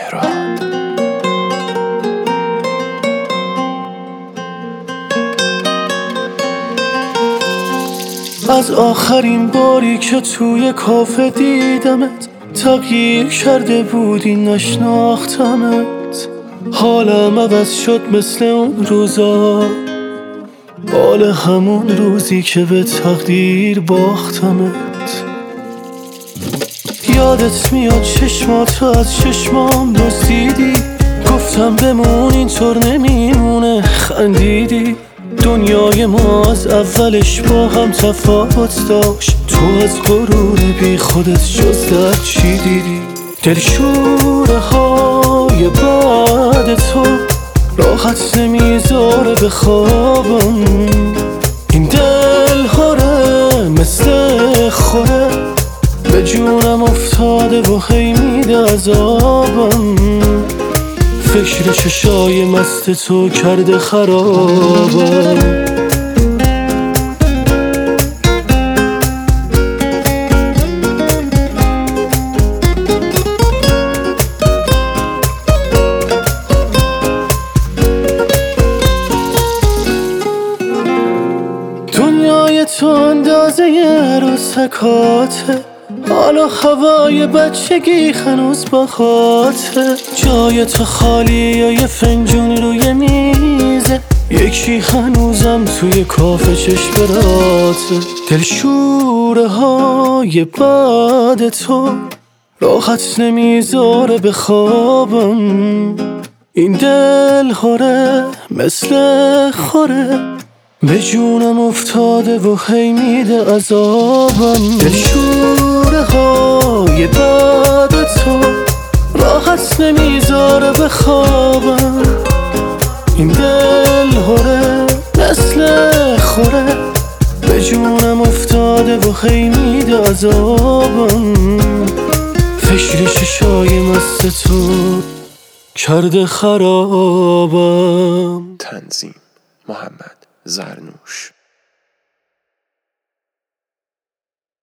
تهران. از آخرین باری که توی کافه دیدمت تغییر کرده بودی، نشناختمت. حالم عوض شد مثل اون روزا، حال همون روزی که به تقدیر باختمت. یادت میاد چشماتو از چشمام دزدیدی، گفتم بمون اینطور نمیمونه، خندیدی. دنیای ما از اولش با هم تفاوت داشت، تو از غرور بی خودت جز درد چی دیدی؟ دلشوره های بعد تو راحت نمیذاره بخوابم، این دل هاره مثل خوره به جونم افتاده و هی میده عذابم. فکر چشای مست تو کرده خرابم. دنیای تو اندازه یه روز سکاته، حالا هوای بچگی هنوز با خاطره. جای تو خالی و یه فنجون روی میزه، یکی هنوزم توی کافه چشمراته. دلشوره های بعد تو راحت نمیذاره بخوابم، این دل هاره مثل خوره به جونم افتاده و هی میده عذابم. دلشوره های بعد تو راحت نمیذاره بخوابم، این دل هاره مثل خوره به جونم افتاده و هی میده عذابم. فکر چشای مست تو کرده خرابم. تنظیم محمد زرنوش.